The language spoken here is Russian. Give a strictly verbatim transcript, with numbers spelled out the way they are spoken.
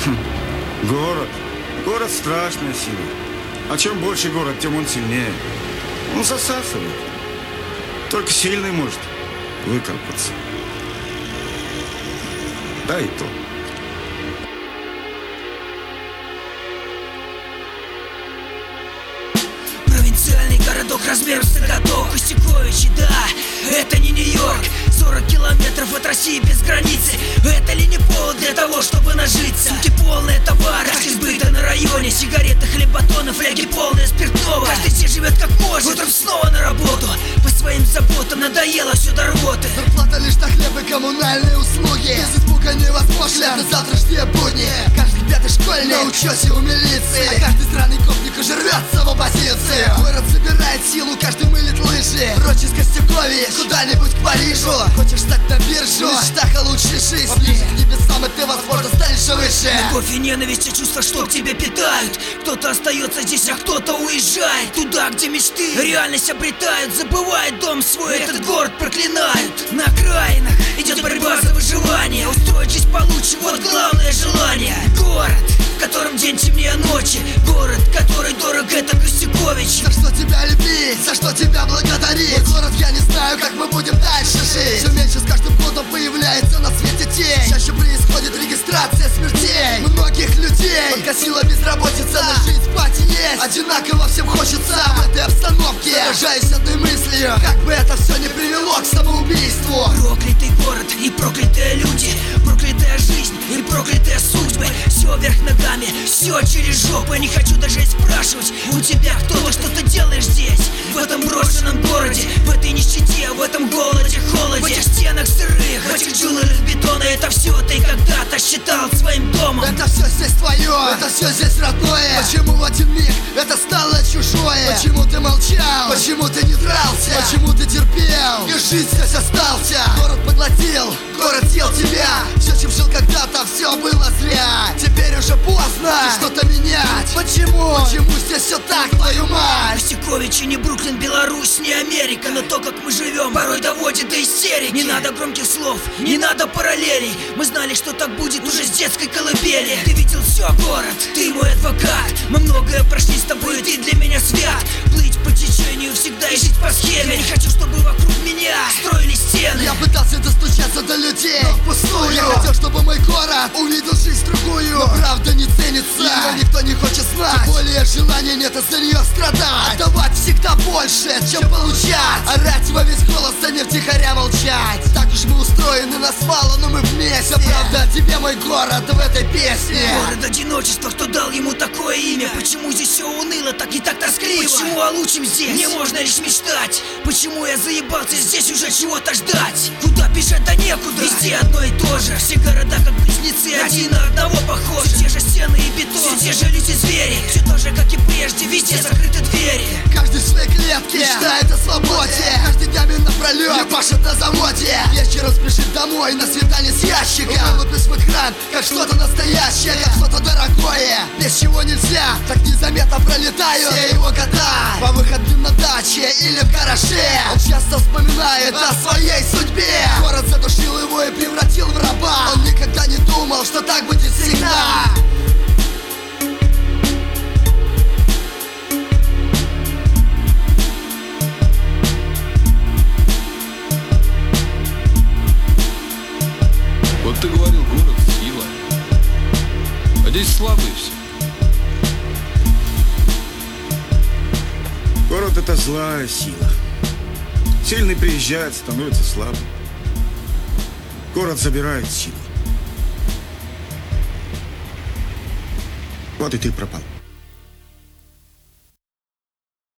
Город. Город страшная сила. А чем больше город, тем он сильнее. Он засасывает. Только сильный может выкарабкаться. Да и то. Провинциальный городок размером с ноготок. Костюковичи, да, это не Нью-Йорк. Сорок километров от России без границы. Это ли не повод для того, чтобы нажиться? Сумки полные товара, избыта на районе. Сигареты, хлеб, батоны, фляги полные спиртного. Каждый здесь живет как может. Утром снова на работу. По своим заботам надоело все до рвоты. Зарплата лишь на хлеб и коммунальные услуги. Без испуга невозможно, это завтрашние будни. Каждый пятый школьник на учете у милиции. А каждый сраный гопник уже рвется в оппозицию. Город собирает силу, каждый мылит лыжи. Прочь из Костюкович, куда-нибудь к Парижу. Хочешь стать на биржу, в мечтах о лучшей жизни. Поближе к небесам, и ты, возможно, станешь выше. Любовь и ненависть, и чувства, что к тебе питают. Кто-то остается здесь, а кто-то уезжает туда, где мечты реальность обретают. Забывает дом свой, этот город проклинают. На окраинах идет борьба за выживание. Устроить жизнь получше, вот главное желание. Город, в котором день темнее ночи. Город, который дорог, это Костюкович. За что тебя любить, за что тебя благодарить. Мой город, я не знаю, как мы будем дальше жить. Все меньше с каждым годом появляется на свете тень. Чаще происходит регистрация смертей многих людей. Подкосила безработица, но жить, спать и есть одинаково всем хочется. В этой обстановке заражаюсь одной мыслью: как бы это все не привело к самоубийству. Проклятый город и проклятые люди. Проклятая жизнь и проклятые судьбы. Все вверх ногами, все через жопу. Я не хочу даже спрашивать у тебя, кто ты, что ты делаешь здесь, в этом брошенном городе, в этой нищете, в этом голоде, холоде, в этих стенах сырых, в этих джунглях бетона. Это все ты когда-то считал своим домом. Это все здесь твое, это все здесь родное. Почему в один миг это стало чужое? Почему ты молчал? Почему ты не дрался? Почему ты терпел? И жить здесь остался. Город поглотил, город съел тебя. Все, чем жил когда-то, все было зря. Теперь уже поздно что-то менять. Почему? Почему здесь все так, твою мать? Костюкович и не Бруклин, Беларусь, не Америка. Но то, как мы живем, порой доводит до истерики. Не надо громких слов, не надо параллелей. Мы знали, что так будет уже с детской колыбели. Ты видел все, город, ты мой адвокат. Мы многое прошли с тобой, и ты для меня свят. Плыть по течению всегда и жить по схеме. Я не хочу, чтобы вокруг меня строили стены. Я пытался достучаться до людей, но впустую. Я хотел, чтобы мой город увидел жизнь другую. Но правда не ценится, ее никто не хочет знать. Тем более желания нет из-за нее страдать. Отдавать всегда больше, чем получать. Орать во весь голос, а не втихаря молчать. Так уж мы устроены на свалу, но мы вместе. Вся правда о тебе, мой город, в этой песне. Город одиночества, кто дал ему такое имя? Почему здесь все уныло, так и так тоскливо? Почему о лучшем здесь не можно лишь мечтать? Почему я заебался здесь уже чего-то ждать? Куда бежать, да некуда, везде одно и то же. Все города как близнецы, один на одного похожи. Все те же стены и бетон, все те же люди-звери. Все то же, как и прежде, везде закрыты двери. Каждый в своей клетке мечтает о свободе. Каждый днями напролет не пашет на заводе. Вечером спешит домой на свидание с ящиком. Вылупишь в экран, как что-то настоящее, как что-то дорогое, без чего нельзя. Так незаметно пролетают все его года. По выходным на даче или в гараже он часто вспоминает о своей судьбе. Город задушил его и превратил в раба. Он никогда не думал, что так будет всегда. Вот ты говорил, город — сила. А здесь слабые все. Город — это злая сила. Сильный приезжает, становится слабым. Город забирает силу. Вот и ты пропал.